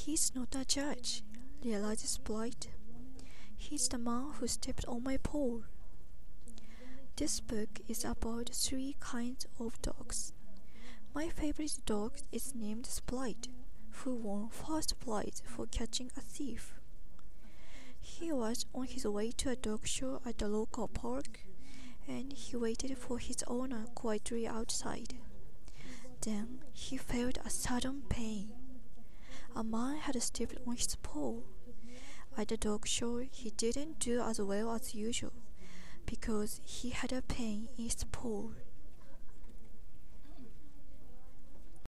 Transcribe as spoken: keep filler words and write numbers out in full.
He's not a judge, realizes Blight. He's the man who stepped on my pole. This book is about three kinds of dogs. My favorite dog is named Sprite, who won first prize for catching a thief. He was on his way to a dog show at the local park, and he waited for his owner quietly outside. Then he felt a sudden pain. A man had stepped on his paw. At the dog show, he didn't do as well as usual because he had a pain in his paw.